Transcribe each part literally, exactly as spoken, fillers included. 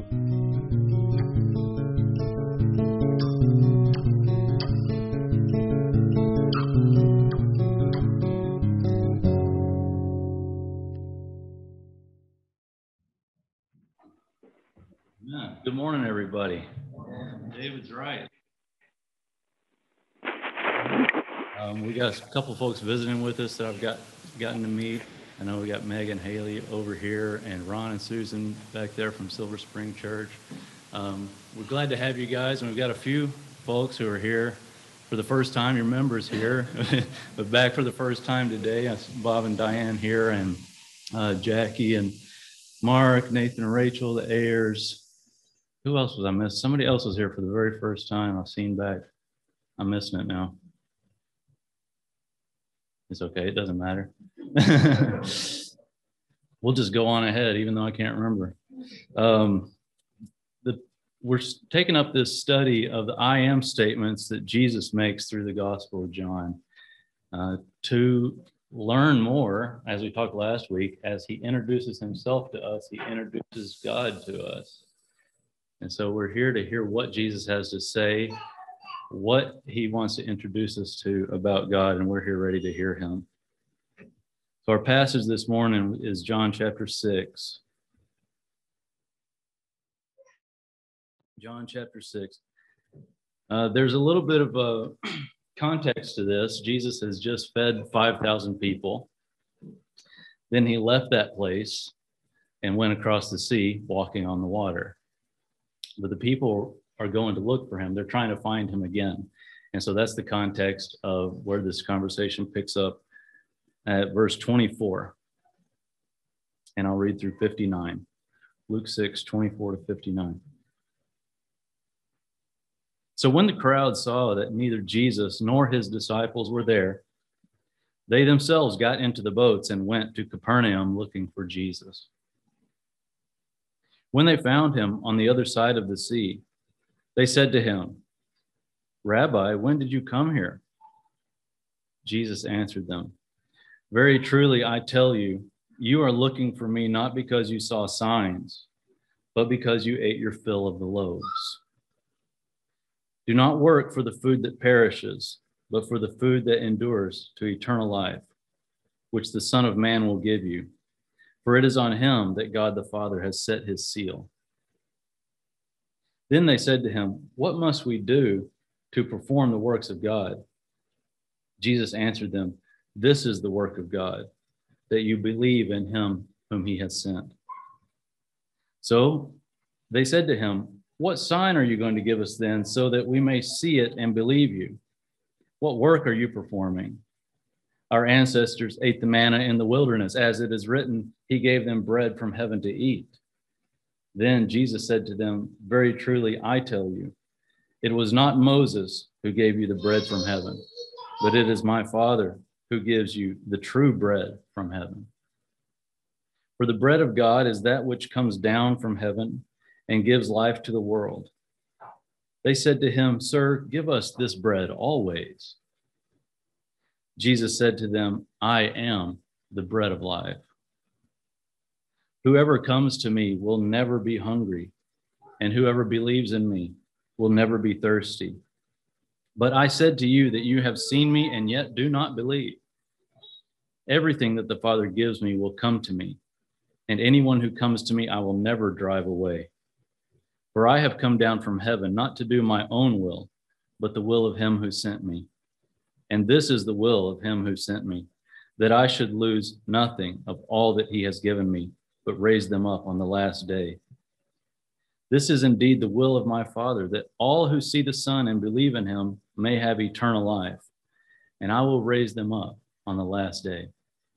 Yeah. Good morning, everybody. David's right. Um, we got a couple folks visiting with us that I've got gotten to meet. I know we got Meg and Haley over here, and Ron and Susan back there from Silver Spring Church. Um, we're glad to have you guys, and we've got a few folks who are here for the first time. Your members here, but back for the first time today. That's Bob and Diane here, and uh, Jackie and Mark, Nathan and Rachel, the Ayers. Who else was I missing? Somebody else was here for the very first time I've seen back. I'm missing it now. It's okay. It doesn't matter. We'll just go on ahead, even though I can't remember. Um, the, we're taking up this study of the I am statements that Jesus makes through the Gospel of John uh, to learn more, as we talked last week, as he introduces himself to us, he introduces God to us. And so we're here to hear what Jesus has to say, what he wants to introduce us to about God, and we're here ready to hear him. So our passage this morning is John chapter six. John chapter six. Uh, there's a little bit of a context to this. Jesus has just fed five thousand people. Then he left that place and went across the sea, walking on the water. But the people are going to look for him. They're trying to find him again. And so that's the context of where this conversation picks up at verse twenty-four. And I'll read through fifty-nine. Luke six, twenty-four to fifty-nine. So when the crowd saw that neither Jesus nor his disciples were there, they themselves got into the boats and went to Capernaum looking for Jesus. When they found him on the other side of the sea, they said to him, "Rabbi, when did you come here?" Jesus answered them, "Very truly, I tell you, you are looking for me not because you saw signs, but because you ate your fill of the loaves. Do not work for the food that perishes, but for the food that endures to eternal life, which the Son of Man will give you. For it is on him that God the Father has set his seal." Then they said to him, "What must we do to perform the works of God?" Jesus answered them, "This is the work of God, that you believe in him whom he has sent." So they said to him, "What sign are you going to give us then, so that we may see it and believe you? What work are you performing? Our ancestors ate the manna in the wilderness, as it is written, he gave them bread from heaven to eat." Then Jesus said to them, "Very truly, I tell you, it was not Moses who gave you the bread from heaven, but it is my Father who gives you the true bread from heaven. For the bread of God is that which comes down from heaven and gives life to the world." They said to him, "Sir, give us this bread always." Jesus said to them, "I am the bread of life. Whoever comes to me will never be hungry, and whoever believes in me will never be thirsty. But I said to you that you have seen me and yet do not believe. Everything that the Father gives me will come to me, and anyone who comes to me I will never drive away. For I have come down from heaven not to do my own will, but the will of him who sent me. And this is the will of him who sent me, that I should lose nothing of all that he has given me, but raise them up on the last day. This is indeed the will of my Father, that all who see the Son and believe in him may have eternal life, and I will raise them up on the last day."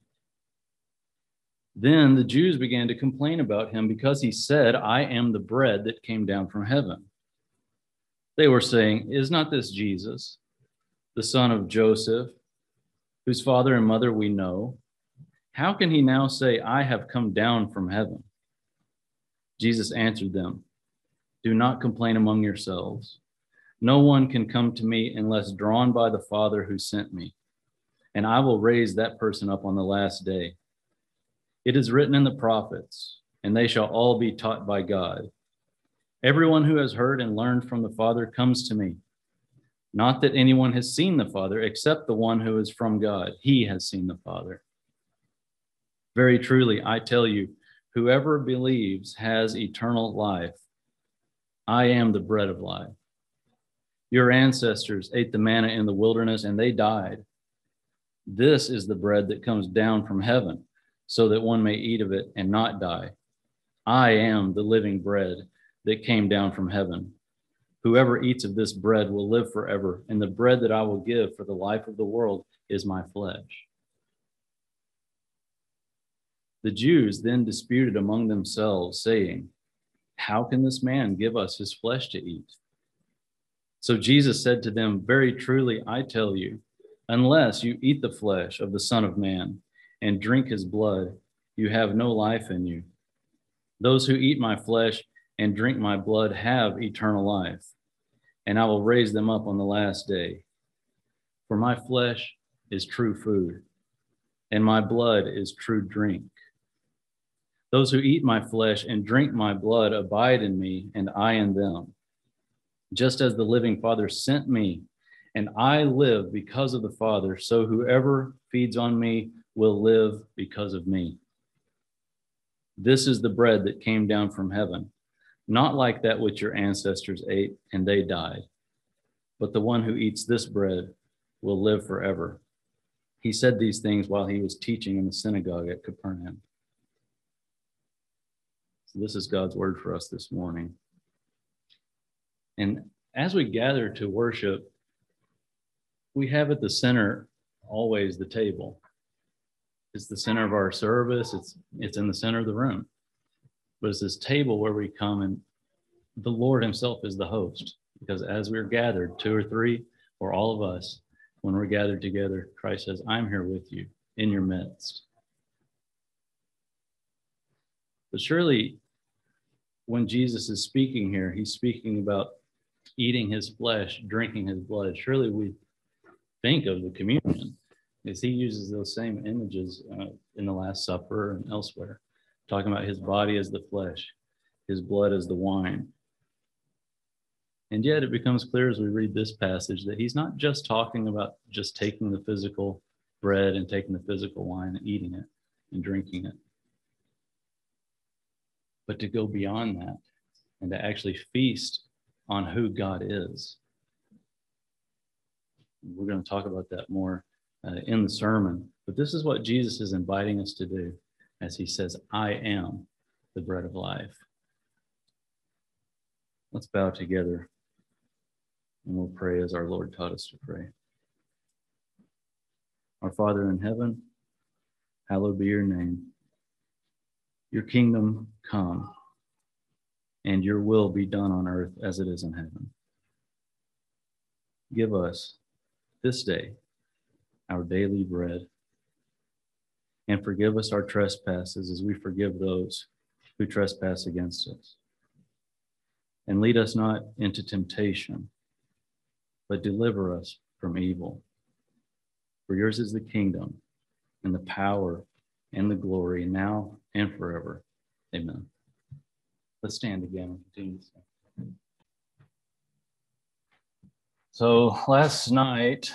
Then the Jews began to complain about him because he said, "I am the bread that came down from heaven." They were saying, "Is not this Jesus, the son of Joseph, whose father and mother we know? How can he now say, 'I have come down from heaven'?" Jesus answered them, "Do not complain among yourselves. No one can come to me unless drawn by the Father who sent me, and I will raise that person up on the last day. It is written in the prophets, and they shall all be taught by God. Everyone who has heard and learned from the Father comes to me. Not that anyone has seen the Father, except the one who is from God. He has seen the Father. Very truly, I tell you, whoever believes has eternal life. I am the bread of life. Your ancestors ate the manna in the wilderness, and they died. This is the bread that comes down from heaven, so that one may eat of it and not die. I am the living bread that came down from heaven. Whoever eats of this bread will live forever, and the bread that I will give for the life of the world is my flesh. The Jews then disputed among themselves, saying, how can this man give us his flesh to eat? So Jesus said to them, very truly, I tell you, unless you eat the flesh of the Son of Man and drink his blood, you have no life in you. Those who eat my flesh and drink my blood have eternal life, and I will raise them up on the last day. For my flesh is true food, and my blood is true drink. Those who eat my flesh and drink my blood abide in me, and I in them. Just as the living Father sent me, and I live because of the Father, so whoever feeds on me will live because of me. This is the bread that came down from heaven, not like that which your ancestors ate and they died, but the one who eats this bread will live forever. He said these things while he was teaching in the synagogue at Capernaum. So this is God's word for us this morning. And as we gather to worship, we have at the center always the table. It's the center of our service. It's it's in the center of the room. But it's this table where we come, and the Lord himself is the host. Because as we're gathered, two or three, or all of us, when we're gathered together, Christ says, I'm here with you in your midst. But surely when Jesus is speaking here, he's speaking about eating his flesh, drinking his blood. Surely we think of the communion, as he uses those same images uh, in the Last Supper and elsewhere, talking about his body as the flesh, his blood as the wine. And yet it becomes clear as we read this passage that he's not just talking about just taking the physical bread and taking the physical wine and eating it and drinking it, but to go beyond that and to actually feast on who God is. We're going to talk about that more uh, in the sermon, but this is what Jesus is inviting us to do as he says, I am the bread of life. Let's bow together and we'll pray as our Lord taught us to pray. Our Father in heaven, hallowed be your name. Your kingdom come, and your will be done on earth as it is in heaven. Give us this day our daily bread, and forgive us our trespasses as we forgive those who trespass against us. And lead us not into temptation, but deliver us from evil. For yours is the kingdom and the power and the glory now and forever. Amen. Let's stand again and continue to sing. So last night,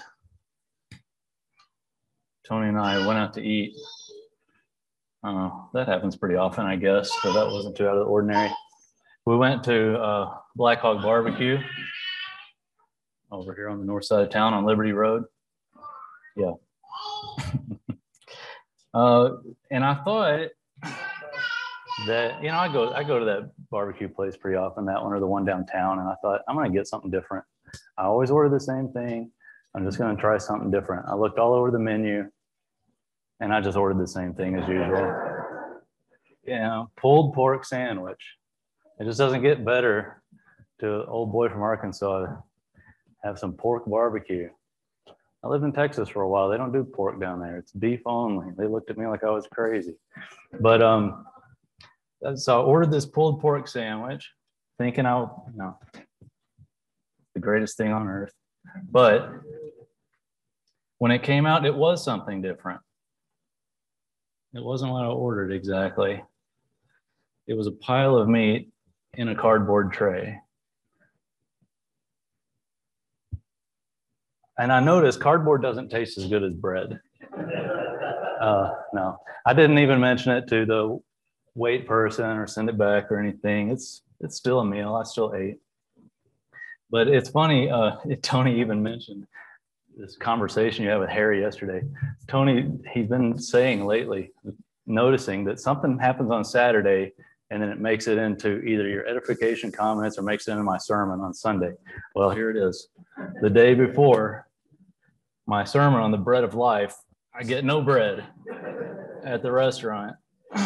Tony and I went out to eat. Uh, that happens pretty often, I guess, so that wasn't too out of the ordinary. We went to uh, Black Hog Barbecue over here on the north side of town on Liberty Road. Yeah. uh, and I thought that, you know, I go I go to that barbecue place pretty often, that one or the one downtown, and I thought, I'm going to get something different. I always order the same thing. I'm just going to try something different. I looked all over the menu, and I just ordered the same thing as usual. You know, pulled pork sandwich. It just doesn't get better to an old boy from Arkansas to have some pork barbecue. I lived in Texas for a while. They don't do pork down there. It's beef only. They looked at me like I was crazy. But um, so I ordered this pulled pork sandwich, thinking I, you know, the greatest thing on earth. But when it came out, it was something different. It wasn't what I ordered exactly. It was a pile of meat in a cardboard tray. And I noticed cardboard doesn't taste as good as bread. Uh, no, I didn't even mention it to the wait person or send it back or anything. It's it's still a meal. I still ate. But it's funny, uh, Tony even mentioned this conversation you had with Harry yesterday. Tony, he's been saying lately, noticing that something happens on Saturday and then it makes it into either your edification comments or makes it into my sermon on Sunday. Well, here it is. The day before my sermon on the bread of life, I get no bread at the restaurant.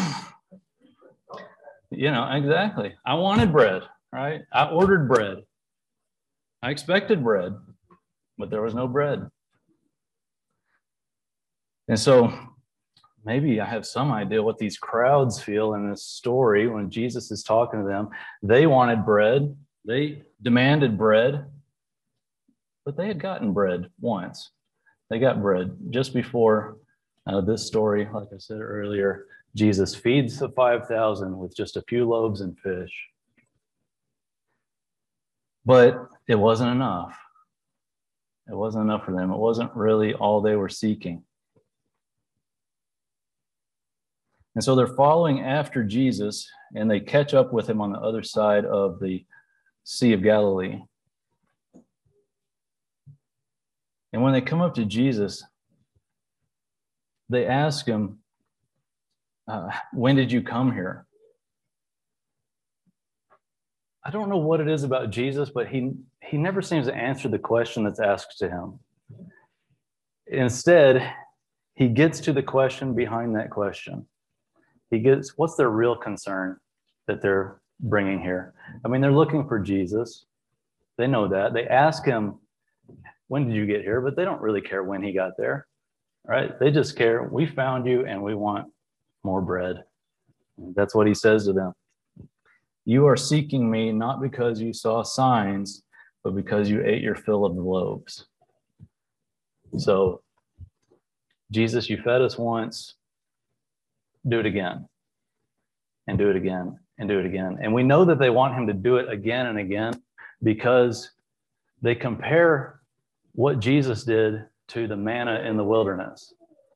You know, exactly. I wanted bread, right? I ordered bread. I expected bread, but there was no bread. And so maybe I have some idea what these crowds feel in this story when Jesus is talking to them. They wanted bread. They demanded bread, but they had gotten bread once. They got bread just before uh, this story. Like I said earlier, Jesus feeds the five thousand with just a few loaves and fish. But it wasn't enough. It wasn't enough for them. It wasn't really all they were seeking. And so they're following after Jesus, and they catch up with him on the other side of the Sea of Galilee. And when they come up to Jesus, they ask him, uh, when did you come here? I don't know what it is about Jesus, but he, he never seems to answer the question that's asked to him. Instead, he gets to the question behind that question. He gets, what's their real concern that they're bringing here? I mean, they're looking for Jesus. They know that. They ask him, when did you get here? But they don't really care when he got there, right? They just care, we found you and we want more bread. That's what he says to them. You are seeking me not because you saw signs, but because you ate your fill of the loaves. So, Jesus, you fed us once, do it again, and do it again, and do it again. And we know that they want him to do it again and again because they compare what Jesus did to the manna in the wilderness.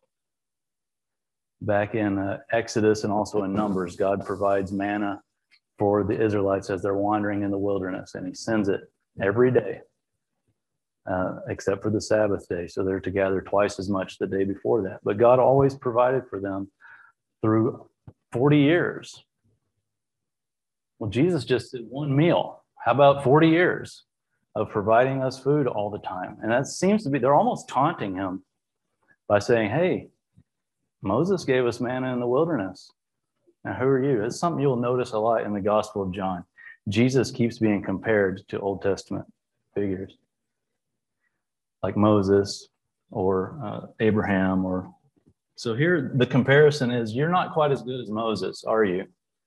Back in uh, Exodus and also in Numbers, God provides manna for the Israelites as they're wandering in the wilderness, and he sends it every day, uh, except for the Sabbath day. So they're to gather twice as much the day before that. But God always provided for them through forty years. Well, Jesus just did one meal. How about forty years of providing us food all the time? And that seems to be, they're almost taunting him by saying, hey, Moses gave us manna in the wilderness. Now, who are you? It's something you'll notice a lot in the Gospel of John. Jesus keeps being compared to Old Testament figures like Moses or uh, Abraham. Or so here the comparison is, you're not quite as good as Moses, are you?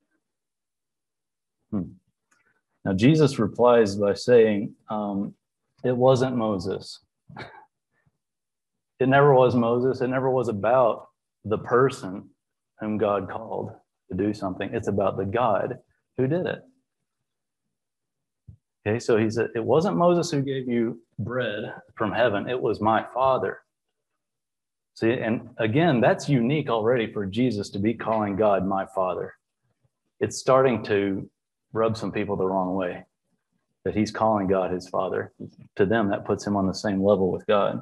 Hmm. Now, Jesus replies by saying, um, it wasn't Moses. It never was Moses. It never was about the person whom God called to do something. It's about the God who did it. Okay, so he said, it wasn't Moses who gave you bread from heaven. It was my Father. See, and again, that's unique already for Jesus to be calling God my Father. It's starting to rub some people the wrong way, that he's calling God his Father. To them, that puts him on the same level with God.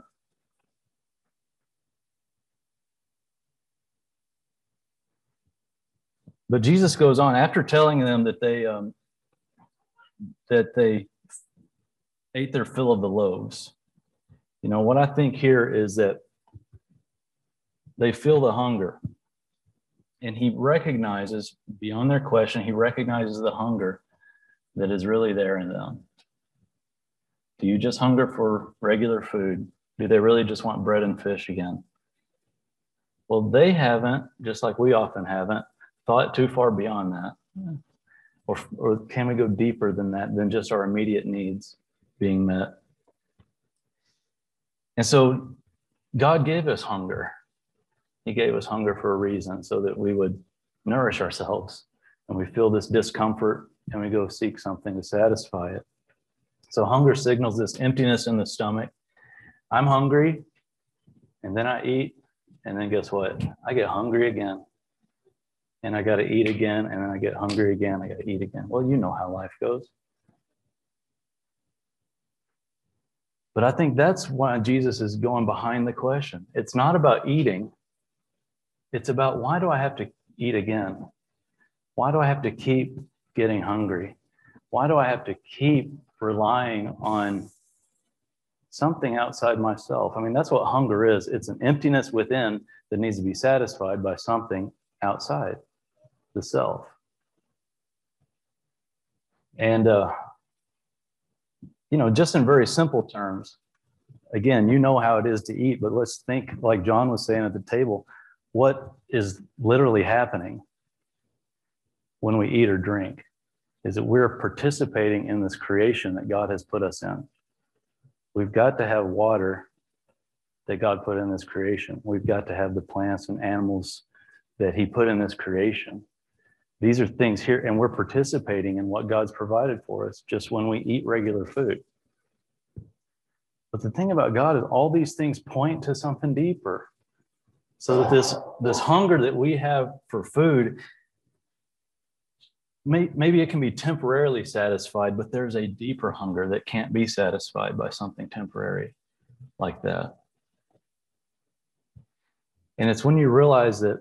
But Jesus goes on, after telling them that they um, that they ate their fill of the loaves. You know, what I think here is that they feel the hunger. And he recognizes, beyond their question, he recognizes the hunger that is really there in them. Do you just hunger for regular food? Do they really just want bread and fish again? Well, they haven't, just like we often haven't, thought too far beyond that. Or, or can we go deeper than that, than just our immediate needs being met? And so God gave us hunger. He gave us hunger for a reason, so that we would nourish ourselves and we feel this discomfort and we go seek something to satisfy it. So hunger signals this emptiness in the stomach. I'm hungry, and then I eat, and then guess what? I get hungry again. And I got to eat again, and then I get hungry again. I got to eat again. Well, you know how life goes. But I think that's why Jesus is going behind the question. It's not about eating. It's about, why do I have to eat again? Why do I have to keep getting hungry? Why do I have to keep relying on something outside myself? I mean, that's what hunger is. It's an emptiness within that needs to be satisfied by something outside the self. And, uh, you know, just in very simple terms, again, you know how it is to eat, but let's think, like John was saying at the table, what is literally happening when we eat or drink is that we're participating in this creation that God has put us in. We've got to have water that God put in this creation. We've got to have the plants and animals that he put in this creation. These are things here, and we're participating in what God's provided for us just when we eat regular food. But the thing about God is all these things point to something deeper. So that this, this hunger that we have for food, may, maybe it can be temporarily satisfied, but there's a deeper hunger that can't be satisfied by something temporary like that. And it's when you realize that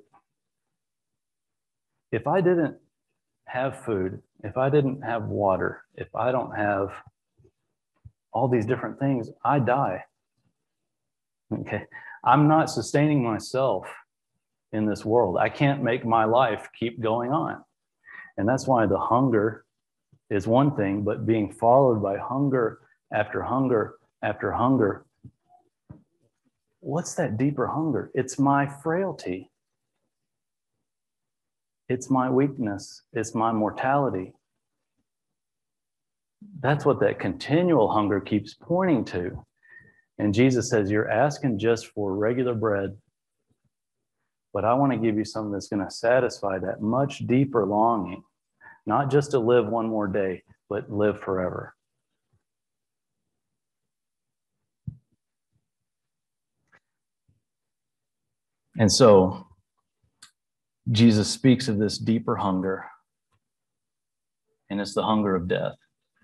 if I didn't have food, if I didn't have water, if I don't have all these different things, I die. Okay. I'm not sustaining myself in this world. I can't make my life keep going on. And that's why the hunger is one thing, but being followed by hunger after hunger after hunger. What's that deeper hunger? It's my frailty. It's my weakness. It's my mortality. That's what that continual hunger keeps pointing to. And Jesus says, you're asking just for regular bread, but I want to give you something that's going to satisfy that much deeper longing, not just to live one more day, but live forever. And so Jesus speaks of this deeper hunger, and it's the hunger of death.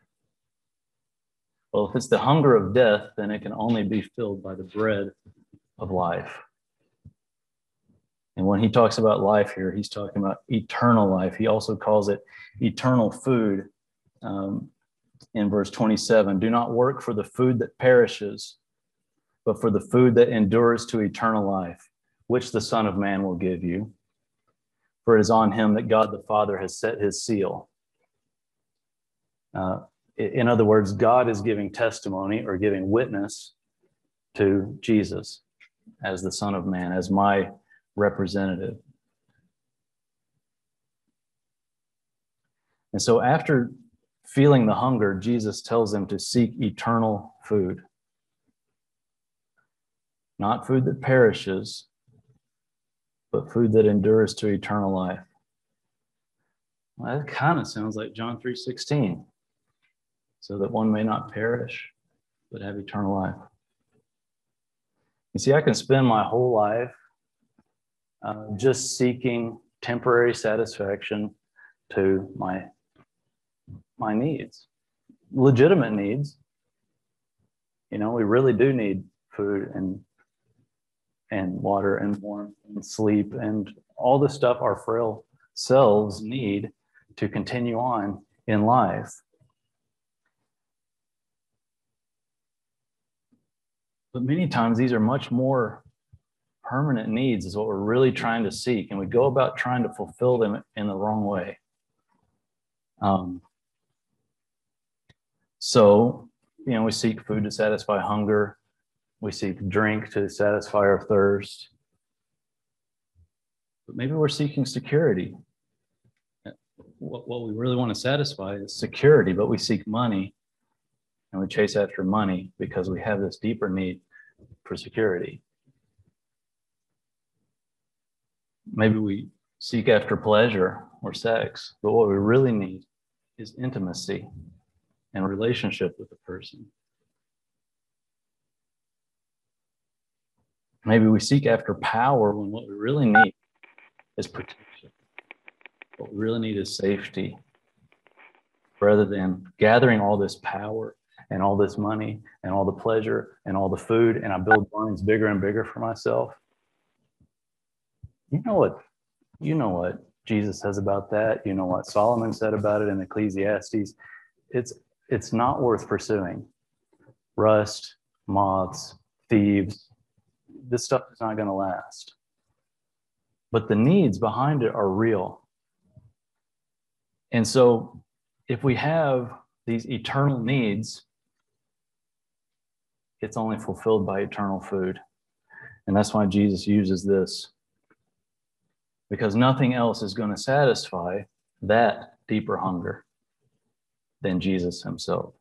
Well, if it's the hunger of death, then it can only be filled by the bread of life. And when he talks about life here, he's talking about eternal life. He also calls it eternal food. Um, in verse twenty-seven, do not work for the food that perishes, but for the food that endures to eternal life, which the Son of Man will give you. For it is on him that God the Father has set his seal. Uh, in other words, God is giving testimony or giving witness to Jesus as the Son of Man, as my representative. And so after feeling the hunger, Jesus tells them to seek eternal food. Not food that perishes, but food that endures to eternal life. Well, that kind of sounds like John three sixteen. So that one may not perish, but have eternal life. You see, I can spend my whole life uh, just seeking temporary satisfaction to my, my needs, legitimate needs. You know, we really do need food and and water and warmth and sleep and all the stuff our frail selves need to continue on in life. But many times these are much more permanent needs is what we're really trying to seek. And we go about trying to fulfill them in the wrong way. Um, so, you know, we seek food to satisfy hunger. We seek drink to satisfy our thirst. But maybe we're seeking security. What, what we really want to satisfy is security, but we seek money and we chase after money because we have this deeper need for security. Maybe we seek after pleasure or sex, but what we really need is intimacy and relationship with the person. Maybe we seek after power when what we really need is protection. What we really need is safety, rather than gathering all this power and all this money and all the pleasure and all the food, and I build barns bigger and bigger for myself. You know what, you know what Jesus says about that. You know what Solomon said about it in Ecclesiastes. It's, it's not worth pursuing. Rust, moths, thieves, this stuff is not going to last. But the needs behind it are real. And so if we have these eternal needs, it's only fulfilled by eternal food. And that's why Jesus uses this. Because nothing else is going to satisfy that deeper hunger than Jesus himself.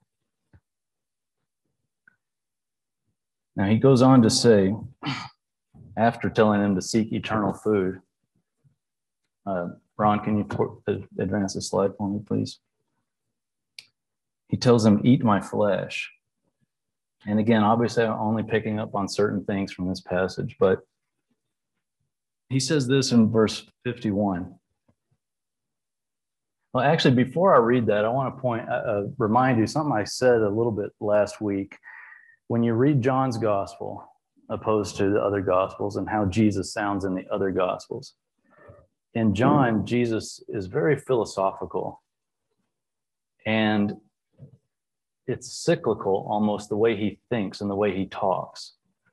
Now he goes on to say, after telling them to seek eternal food, uh, Ron, can you put, uh, advance the slide for me, please? He tells them, eat my flesh. And again, obviously, I'm only picking up on certain things from this passage, but he says this in verse fifty-one. Well, actually, before I read that, I want to point, uh, remind you something I said a little bit last week. When you read John's gospel, opposed to the other gospels, and how Jesus sounds in the other gospels. In John, Jesus is very philosophical, and it's cyclical, almost the way he thinks and the way he talks.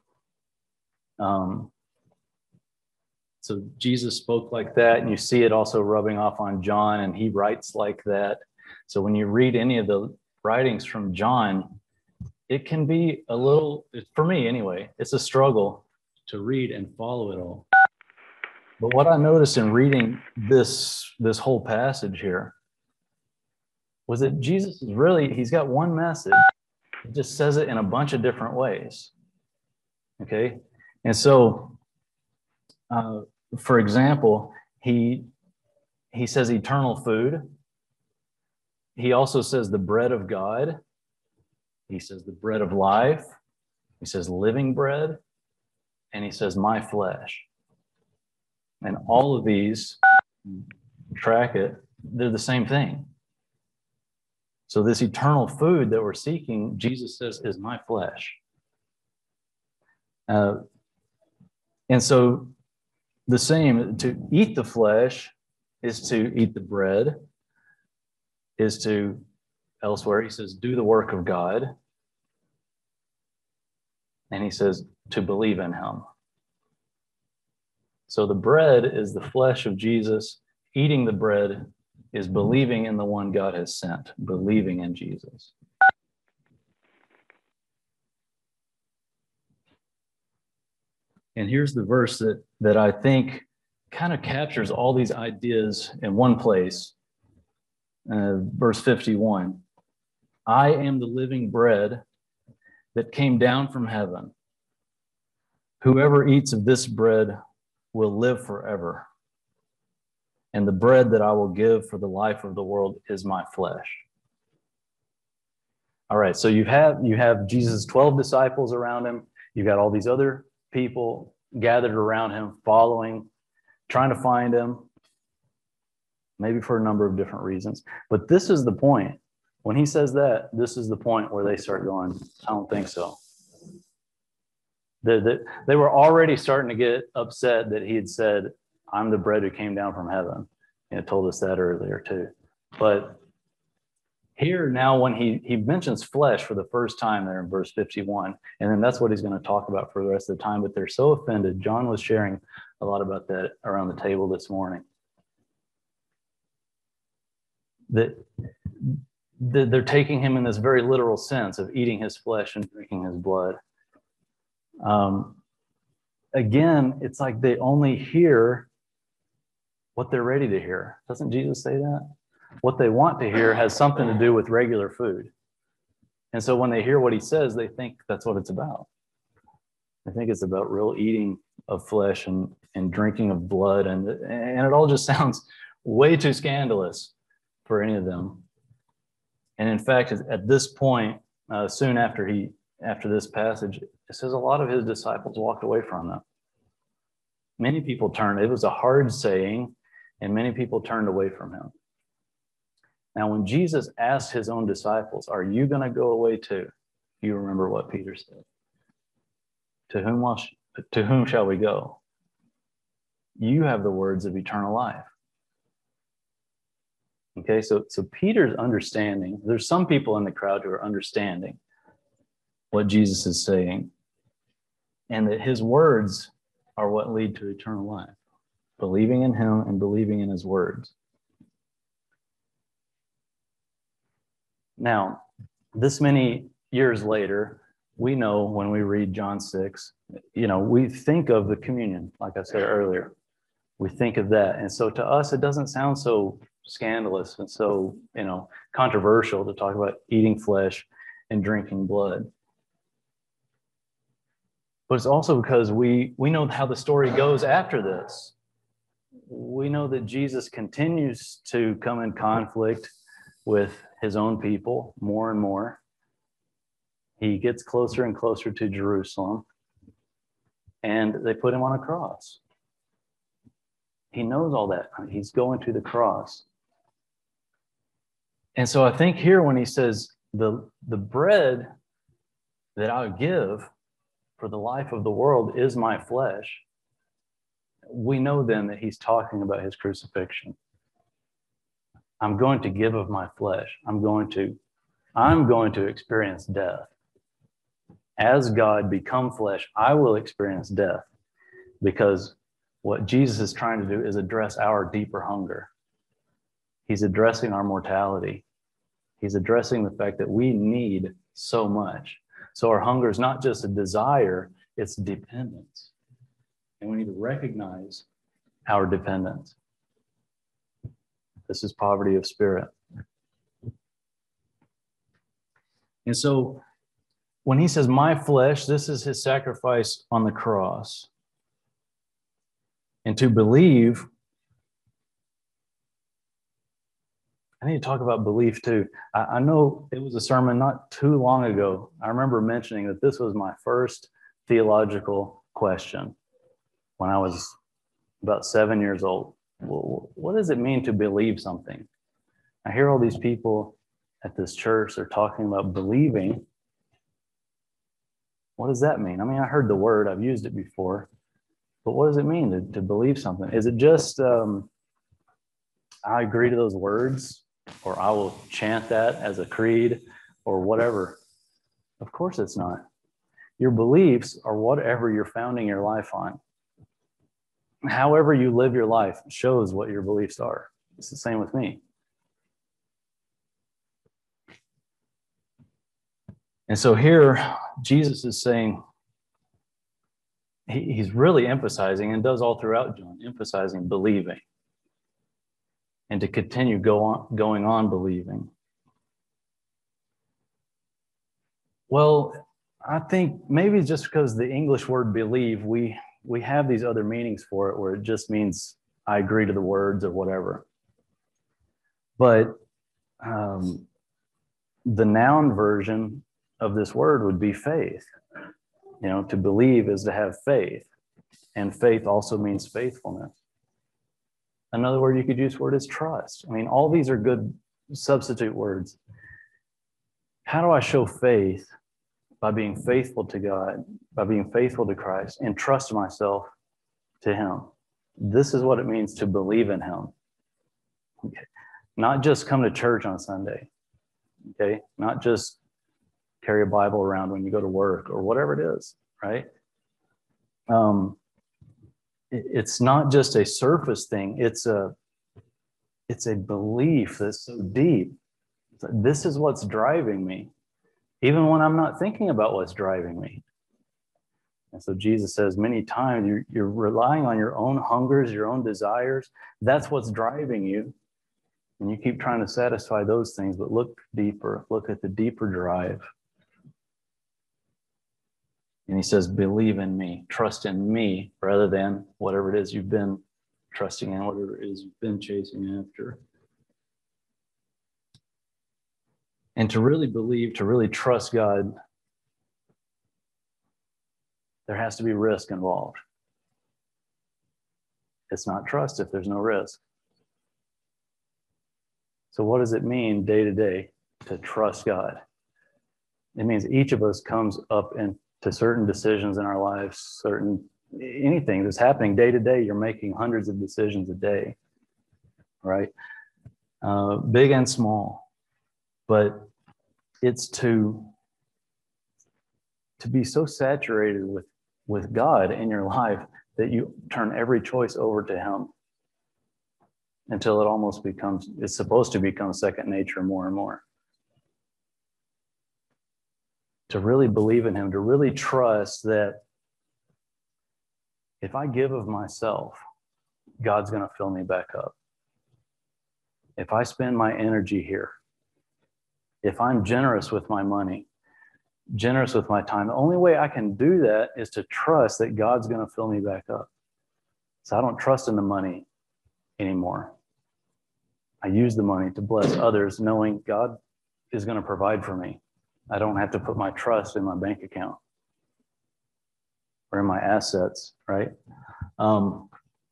Um, so Jesus spoke like that, and you see it also rubbing off on John, and he writes like that. So when you read any of the writings from John, it can be a little, for me anyway, it's a struggle to read and follow it all. But what I noticed in reading this, this whole passage here was that Jesus is really, he's got one message. He just says it in a bunch of different ways. Okay? And so, uh, for example, he, he says eternal food. He also says the bread of God. He says the bread of life. He says living bread. And he says my flesh. And all of these, track it, they're the same thing. So this eternal food that we're seeking, Jesus says, is my flesh. Uh, and so the same, to eat the flesh is to eat the bread, is to, elsewhere he says, do the work of God. And he says, to believe in him. So the bread is the flesh of Jesus. Eating the bread is believing in the one God has sent, believing in Jesus. And here's the verse that, that I think kind of captures all these ideas in one place. Uh, verse fifty-one. I am the living bread that came down from heaven. Whoever eats of this bread will live forever. And the bread that I will give for the life of the world is my flesh. All right, so you have you have Jesus' twelve disciples around him. You've got all these other people gathered around him, following, trying to find him, maybe for a number of different reasons. But this is the point. When he says that, this is the point where they start going, I don't think so. They, they, they were already starting to get upset that he had said, I'm the bread who came down from heaven. And it told us that earlier too. But here now, when he, he mentions flesh for the first time there in verse fifty-one, and then that's what he's going to talk about for the rest of the time, but they're so offended. John was sharing a lot about that around the table this morning. That, that they're taking him in this very literal sense of eating his flesh and drinking his blood. Um, again, it's like they only hear what they're ready to hear. Doesn't Jesus say that? What they want to hear has something to do with regular food. And so when they hear what he says, they think that's what it's about. I think it's about real eating of flesh and, and drinking of blood. And, and it all just sounds way too scandalous for any of them. And in fact, at this point, uh, soon after he, after this passage, it says a lot of his disciples walked away from them. Many people turned. It was a hard saying, and many people turned away from him. Now, when Jesus asked his own disciples, "Are you going to go away too?" You remember what Peter said. To whom, will, to whom shall we go? You have the words of eternal life. Okay, so, so Peter's understanding, there's some people in the crowd who are understanding what Jesus is saying, and that his words are what lead to eternal life. Believing in him and believing in his words. Now, this many years later, we know when we read John six, you know, we think of the communion, like I said earlier. We think of that. And so to us, it doesn't sound so scandalous and so, you know, controversial to talk about eating flesh and drinking blood. But it's also because we, we know how the story goes after this. We know that Jesus continues to come in conflict with his own people more and more. He gets closer and closer to Jerusalem, and they put him on a cross. He knows all that. He's going to the cross. And so I think here when he says, the, the bread that I give for the life of the world is my flesh, we know then that he's talking about his crucifixion. I'm going to give of my flesh. I'm going to, I'm going to experience death. As God become flesh, I will experience death, because what Jesus is trying to do is address our deeper hunger. He's addressing our mortality. He's addressing the fact that we need so much. So our hunger is not just a desire, it's dependence. And we need to recognize our dependence. This is poverty of spirit. And so when he says, my flesh, this is his sacrifice on the cross. And to believe, I need to talk about belief too. I, I know it was a sermon not too long ago. I remember mentioning that this was my first theological question when I was about seven years old. Well, what does it mean to believe something? I hear all these people at this church, they're talking about believing. What does that mean? I mean, I heard the word, I've used it before, but what does it mean to, to believe something? Is it just, um, I agree to those words, or I will chant that as a creed, or whatever? Of course it's not. Your beliefs are whatever you're founding your life on. However you live your life shows what your beliefs are. It's the same with me. And so here, Jesus is saying, he, he's really emphasizing, and does all throughout John, emphasizing believing. And to continue go on, going on believing. Well, I think maybe just because the English word believe, we, we have these other meanings for it where it just means I agree to the words or whatever. But um, the noun version of this word would be faith. You know, to believe is to have faith. And faith also means faithfulness. Another word you could use for it is trust. I mean, all these are good substitute words. How do I show faith? By being faithful to God, by being faithful to Christ, and trust myself to him. This is what it means to believe in him. Okay. Not just come to church on Sunday. Okay. Not just carry a Bible around when you go to work or whatever it is, right? Um, it, it's not just a surface thing. It's a, it's a belief that's so deep. This is what's driving me, even when I'm not thinking about what's driving me. And so Jesus says many times, you're, you're relying on your own hungers, your own desires. That's what's driving you. And you keep trying to satisfy those things, but look deeper, look at the deeper drive. And he says, believe in me, trust in me, rather than whatever it is you've been trusting in, whatever it is you've been chasing after. And to really believe, to really trust God, there has to be risk involved. It's not trust if there's no risk. So what does it mean day to day to trust God? It means each of us comes up into certain decisions in our lives, certain anything that's happening day to day. You're making hundreds of decisions a day, right? Uh, big and small. But it's to, to be so saturated with, with God in your life that you turn every choice over to Him until it almost becomes, it's supposed to become second nature more and more. To really believe in Him, to really trust that if I give of myself, God's going to fill me back up. If I spend my energy here, if I'm generous with my money, generous with my time, the only way I can do that is to trust that God's going to fill me back up. So I don't trust in the money anymore. I use the money to bless others, knowing God is going to provide for me. I don't have to put my trust in my bank account or in my assets, right? Um,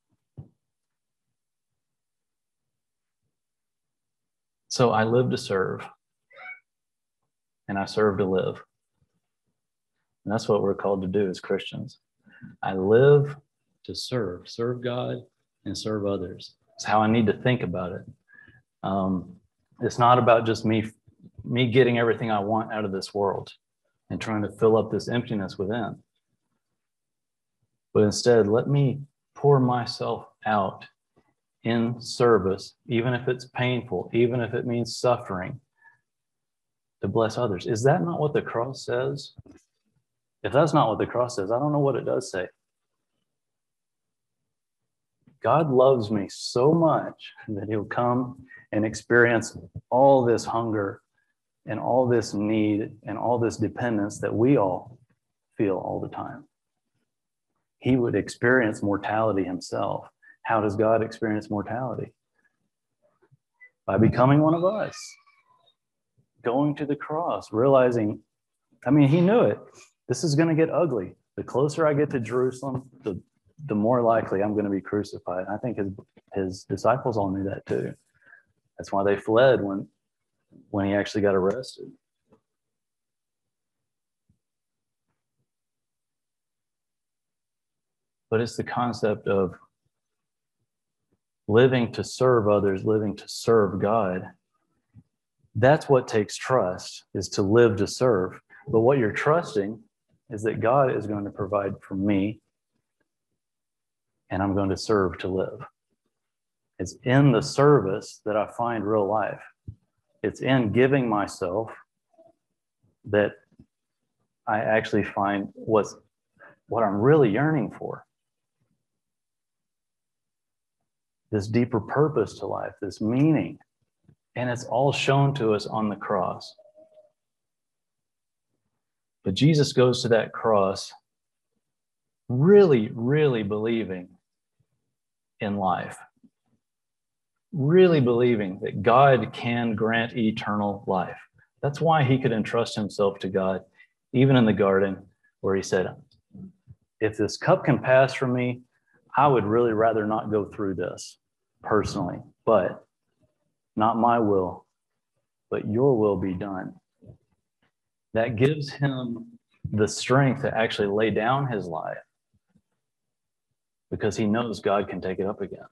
so I live to serve, and I serve to live. And that's what we're called to do as Christians. I live to serve, serve God and serve others. It's how I need to think about it. Um, it's not about just me, me getting everything I want out of this world and trying to fill up this emptiness within. But instead, let me pour myself out in service, even if it's painful, even if it means suffering, to bless others. Is that not what the cross says? If that's not what the cross says, I don't know what it does say. God loves me so much that He'll come and experience all this hunger and all this need and all this dependence that we all feel all the time. He would experience mortality Himself. How does God experience mortality? By becoming one of us, going to the cross, realizing, I mean, He knew it. This is going to get ugly. The closer I get to Jerusalem, the, the more likely I'm going to be crucified. I think his, his disciples all knew that too. That's why they fled when, when He actually got arrested. But it's the concept of living to serve others, living to serve God. That's what takes trust, is to live to serve. But what you're trusting is that God is going to provide for me, and I'm going to serve to live. It's in the service that I find real life. It's in giving myself that I actually find what's, what I'm really yearning for. This deeper purpose to life, this meaning. And it's all shown to us on the cross. But Jesus goes to that cross really, really believing in life. Really believing that God can grant eternal life. That's why He could entrust Himself to God, even in the garden where He said, if this cup can pass from me, I would really rather not go through this personally, but not my will, but your will be done. That gives Him the strength to actually lay down His life because He knows God can take it up again.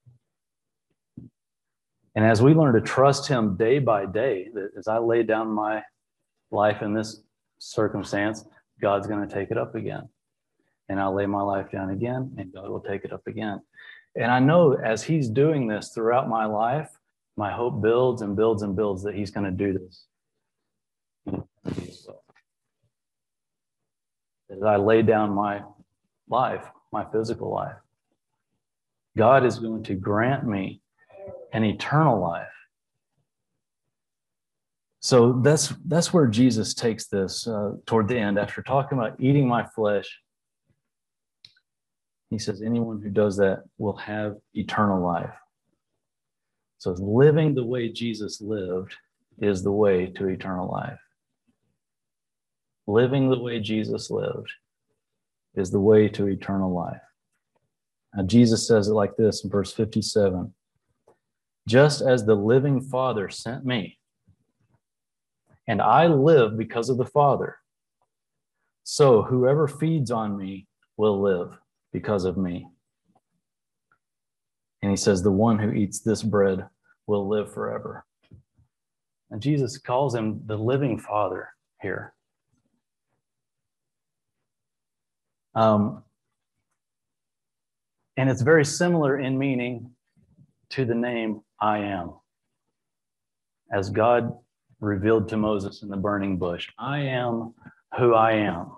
And as we learn to trust Him day by day, that as I lay down my life in this circumstance, God's going to take it up again. And I'll lay my life down again, and God will take it up again. And I know as He's doing this throughout my life, my hope builds and builds and builds that He's going to do this. As I lay down my life, my physical life, God is going to grant me an eternal life. So that's that's where Jesus takes this uh, toward the end. After talking about eating my flesh, He says, anyone who does that will have eternal life. So living the way Jesus lived is the way to eternal life. Living the way Jesus lived is the way to eternal life. Now, Jesus says it like this in verse fifty-seven. Just as the living Father sent me, and I live because of the Father, so whoever feeds on me will live because of me. And he says, the one who eats this bread will live forever. And Jesus calls him the living Father here. Um, and it's very similar in meaning to the name I am. As God revealed to Moses in the burning bush, I am who I am.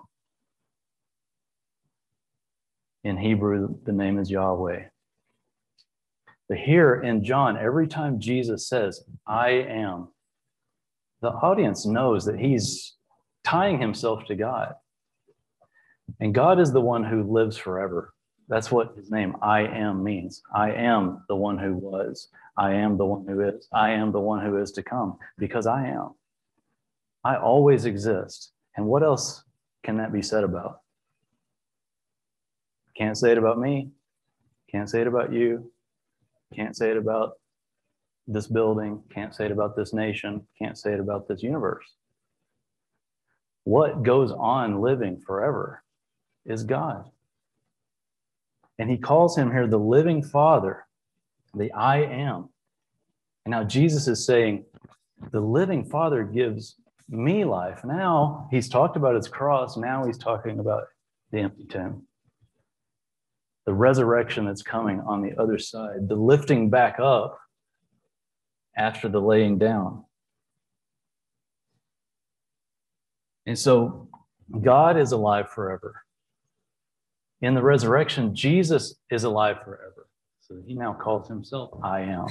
In Hebrew, the name is Yahweh. But here in John, every time Jesus says, I am, the audience knows that he's tying himself to God. And God is the one who lives forever. That's what his name, I am, means. I am the one who was. I am the one who is. I am the one who is to come, because I am. I always exist. And what else can that be said about? Can't say it about me. Can't say it about you. Can't say it about this building. Can't say it about this nation. Can't say it about this universe. What goes on living forever is God. And he calls him here the living Father, the I am. And now Jesus is saying, the living Father gives me life. Now he's talked about his cross. Now he's talking about the empty tomb. The resurrection that's coming on the other side, the lifting back up after the laying down. And so God is alive forever. In the resurrection, Jesus is alive forever. So he now calls himself I am.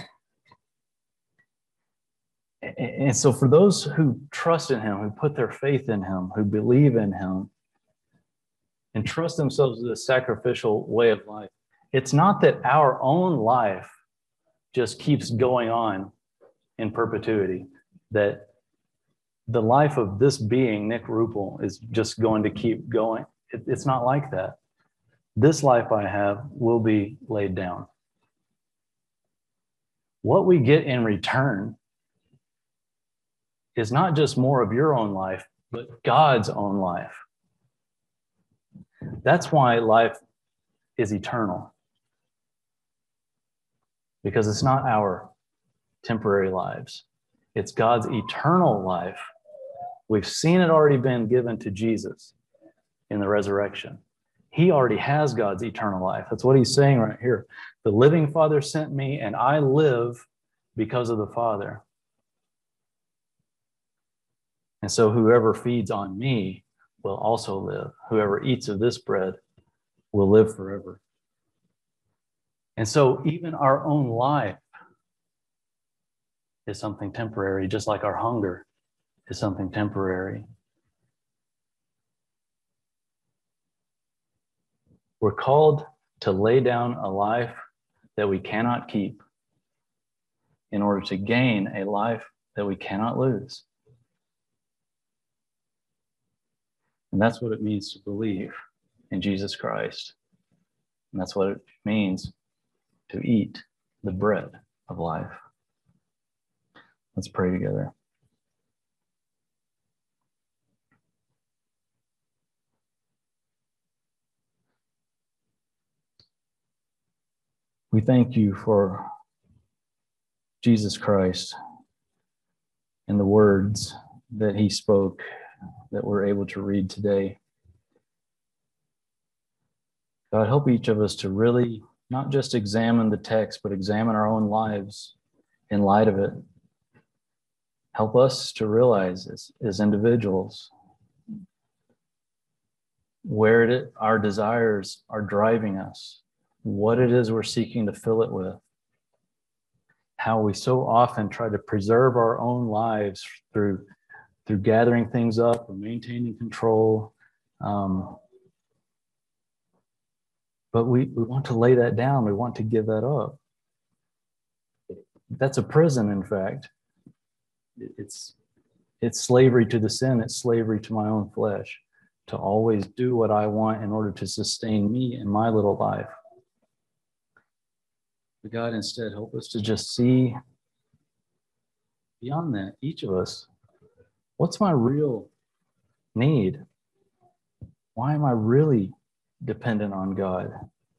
And so for those who trust in him, who put their faith in him, who believe in him, and trust themselves to the sacrificial way of life, it's not that our own life just keeps going on in perpetuity, that the life of this being, Nick Ruppel, is just going to keep going. It, it's not like that. This life I have will be laid down. What we get in return is not just more of your own life, but God's own life. That's why life is eternal. Because it's not our temporary lives. It's God's eternal life. We've seen it already been given to Jesus in the resurrection. He already has God's eternal life. That's what he's saying right here. The living Father sent me, and I live because of the Father. And so whoever feeds on me will also live. Whoever eats of this bread will live forever. And so even our own life is something temporary, just like our hunger is something temporary. We're called to lay down a life that we cannot keep in order to gain a life that we cannot lose. And that's what it means to believe in Jesus Christ. And that's what it means to eat the bread of life. Let's pray together. We thank you for Jesus Christ and the words that he spoke that we're able to read today. God, help each of us to really not just examine the text, but examine our own lives in light of it. Help us to realize as, as individuals where it, our desires are driving us, what it is we're seeking to fill it with, how we so often try to preserve our own lives through, through gathering things up or maintaining control. Um, but we, we want to lay that down. We want to give that up. That's a prison, in fact. it's it's slavery to the sin. It's slavery to my own flesh, to always do what I want in order to sustain me in my little life. But God, instead, help us to just see beyond that, each of us, what's my real need? Why am I really dependent on God?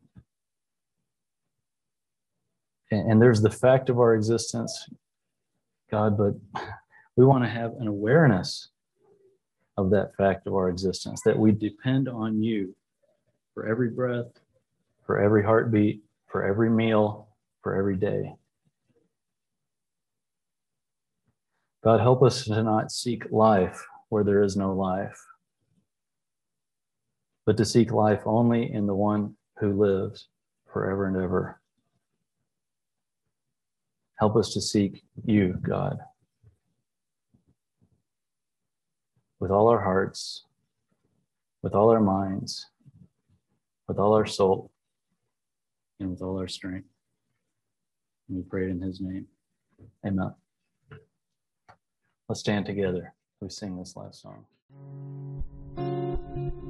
And, and there's the fact of our existence, God, but we want to have an awareness of that fact of our existence, that we depend on you for every breath, for every heartbeat, for every meal, for every day. God, help us to not seek life where there is no life, but to seek life only in the one who lives forever and ever. Help us to seek you, God, with all our hearts, with all our minds, with all our soul, and with all our strength. And we pray it in his name. Amen. Let's stand together. We sing this last song.